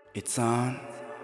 It's on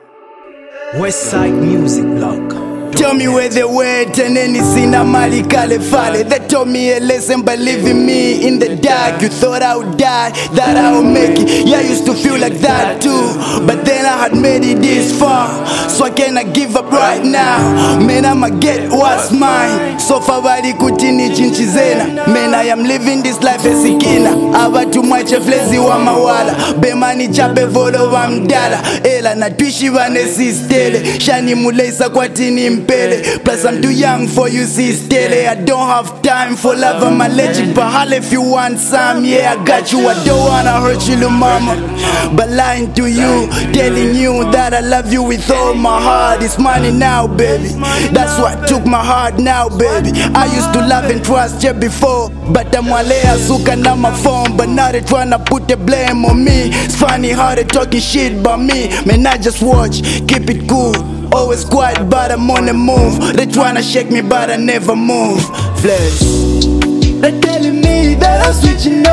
Westside Music Blog. Tell me where they went and anything I'm Kale Fale. They told me a lesson by leaving me in the dark. You thought I would die, that I would make it. Yeah, I used to feel like that too, but then I had made it this far, so I cannot give up right now. Man, I'ma get what's mine. So far bali kutini chinchizena. Man, I am living this life esikina. Abatu mwache flezi wa mawala. Bemani chape volo wa mdala. Ela na tuishi vane sistele. Shani mulesa kwa tini mpele. Plus I'm too young for you sistele. I don't have time for love, I'm allergic. But holla if you want some, yeah I got you. I don't wanna hurt you little mama, but lying to you, telling you that I love you with all my heart. It's money now baby, that's what took my heart now baby. I used to love and trust you before, but I'm walea suka na my phone. But now they tryna put the blame on me. It's funny how they talking shit about me. Man, I just watch, keep it cool. Always quiet, but I'm on the move. They tryna shake me, but I never move. Flesh. They telling me that I'm switching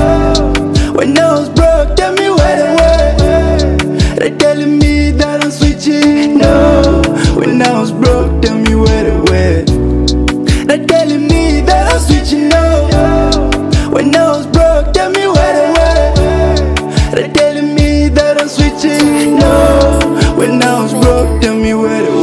up. When I was broke, tell me where they were. They telling me that I'm switching up. When I was broke, tell me where they were. They telling me that I'm switching up. When I was broke, tell me where they were. They telling me that I'm switching up. When I was broke, tell me where they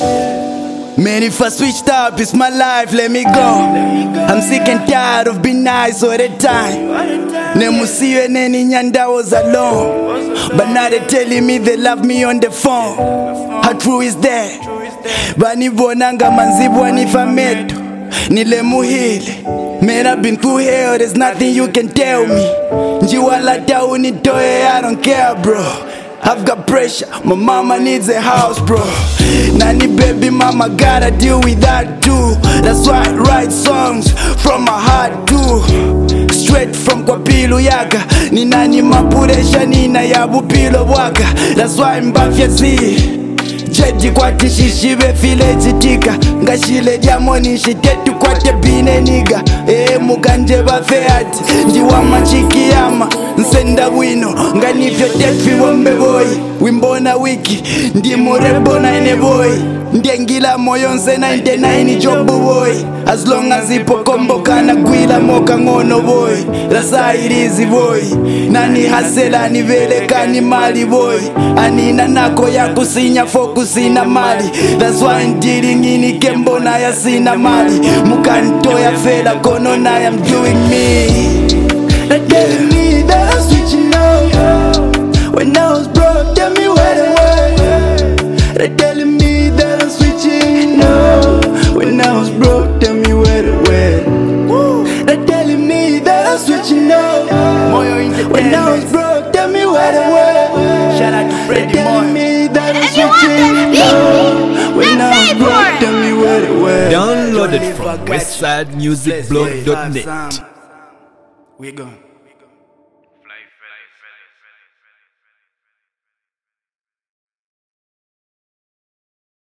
were. Man, if I switched up, it's my life, let me go. I'm sick and tired of being nice all the time. Nemusiwe neni nyanda was alone, but now they telling me they love me on the phone. How true is that? Banibonanga manzibwa nifameto nile muhile. Man, I've been through hell, there's nothing you can tell me. Njiwala unitoe, I don't care bro. I've got pressure, my mama needs a house bro. Nani baby mama gotta deal with that too. That's why I write songs from my heart too. Straight from kwa pilu yaka. Ni nani mapuresha nina ya bupilo waka. That's why I'm bafyazi Jeji kwa tishishibe file chitika. Ngashile jamoni shitetu kwa tebine niga. Muganje bafeati njiwa machikiyama nsenda wino nganivyo tefi wombe boy. Wimbona wiki ndi murebo na ine boy. Ndiengila moyo nse 99 jobu boy. As long as ipo kombo kana gwila moka ngono boy. That's how it is boy. Nani hasela ni vele kani mali boy. Anina nako ya kusinya fokusina mali. That's why I'm dealing in kembo na ya sina mali. Mukanto ya fela kono na I'm doing me. They telling me that I'm switching up. When I was broke, tell me where they were. They telling me that I'm switching up. When I was broke, tell me where they were. They telling me that I'm switching up. When I was broke, tell me where they were. Shout out to Freddie Moore. They telling me that I'm switching up. When I was broke, tell me where they were. Downloaded from westsidemusicblog.net. We gone.